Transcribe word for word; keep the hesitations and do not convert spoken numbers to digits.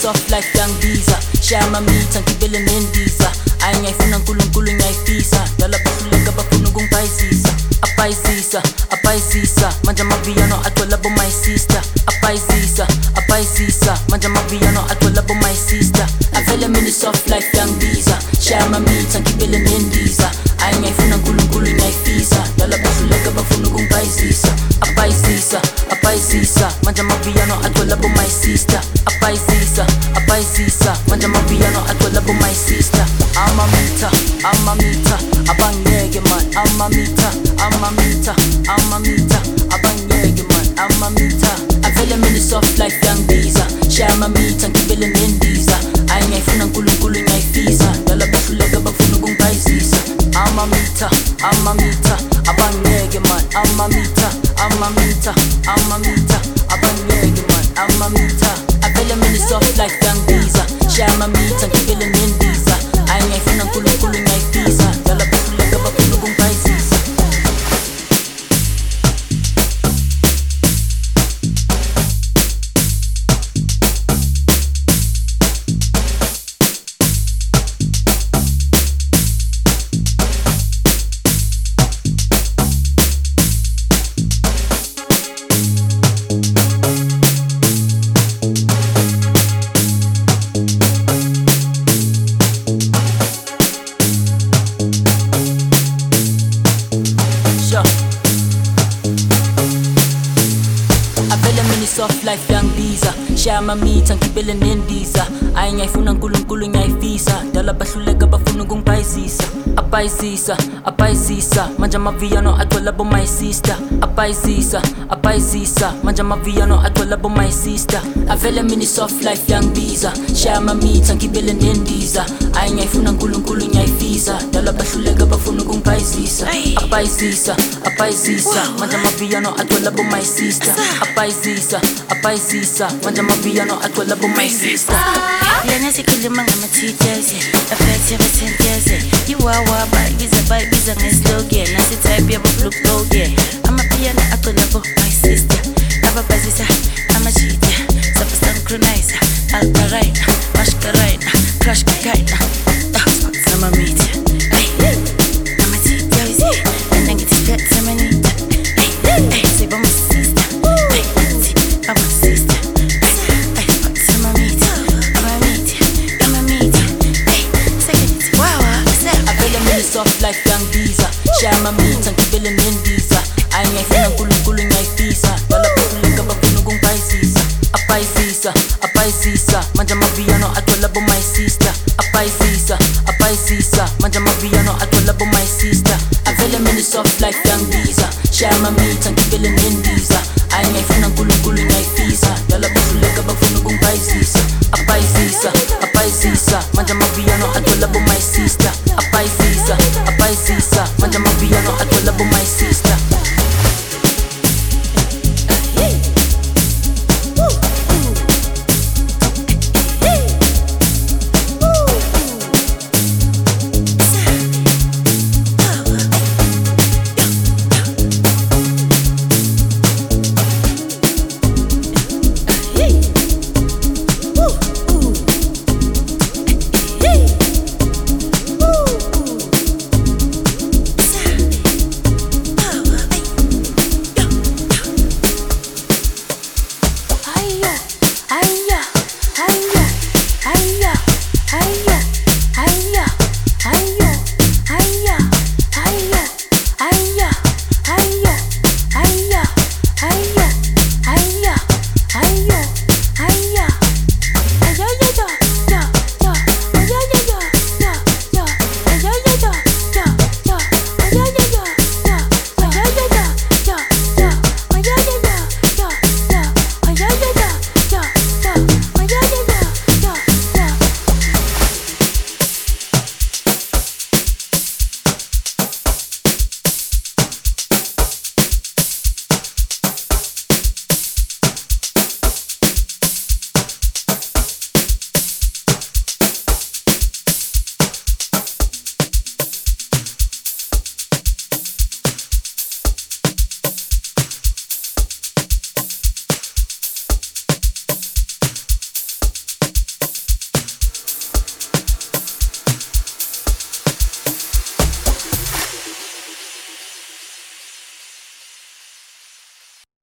soft life yangibiza shaya mamitha ngibele nendiza ayi ngiyayifuna uNkulunkulu ngiyayifisa dala bahluleka bafuna ukungibhayizisa abhayizisa abhayizisa manje amaviyano agcwala bo my sister abhayizisa abhayizisa manje amaviyano agcwala bo my sister avele mina soft life yangibiza shaya mamitha ngibele nendiza ayi ngiyayifuna uNkulunkulu ngiyayifisa dala bahluleka bafuna ukungibhayizisa abhayizisa abhayizisa manje amaviyano agcwala bo my sister abhayizisa abhayizisa manje amaviyano agcwala bo my sister amamita amamita abangeke man amamita amamita amamita abangeke man amamita avele mina soft life yangibiza shaya mamita ngibele nendiza ayi ngiyayifuna uNkulunkulu ngiyayifisa dala bahluleka bafuna ukungibhayizisa amamita amamita abangeke man amamita amamita amamita abangeke man amamita avele mina soft life yangibiza shaya mamita ngibele nendiza ayi ngiyayifuna uNkulunkulu ngiyayifisa dala bahluleka bafuna ukungibhayizisa soft life yangibiza shaya mamitha ngibele nendiza ayi ngiyayifuna uNkulunkulu ngiyayifisa dala bahluleka bafuna ukungibhayizisa abhayizisa abhayizisa manje amaviyano agcwala bo my sister abhayizisa abhayizisa manje amaviyano agcwala bo my sister avele mina soft life yangibiza shaya mamitha ngibele nendiza ayi ngiyayifuna uNkulunkulu ngiyayifisa dala bahluleka bafuna ukungibhayizisa abhayizisa abhayizisa manje amaviyano agcwala bo my sister abhayizisa abhayizisa manje amaviyano agcwala bo my sister lena sikhuluma ngama-T's affect yabathentyeze yiwawa bayibiza bayibiza ngeslogan nasitype yabo-blue amapiyano agcwala bo my sister ababhazisa amajita sabasankronizer altarina mashkarina crash kakaina samamita soft life yangibiza shaya mamitha ngibele nendiza ayi ngiyayifuna uNkulunkulu ngiyayifisa dala bahluleka bafuna ukungibhayizisa abhayizisa abhayizisa manje amaviyano agcwala bo my sister abhayizisa abhayizisa manje amaviyano agcwala bo my sister avele mina soft life yangibiza shaya mamitha ngibele nendiza ayi ngiyayifuna uNkulunkulu ngiyayifisa dala bahluleka bafuna ukungibhayizisa abhayizisa abhayizisa manje amaviyano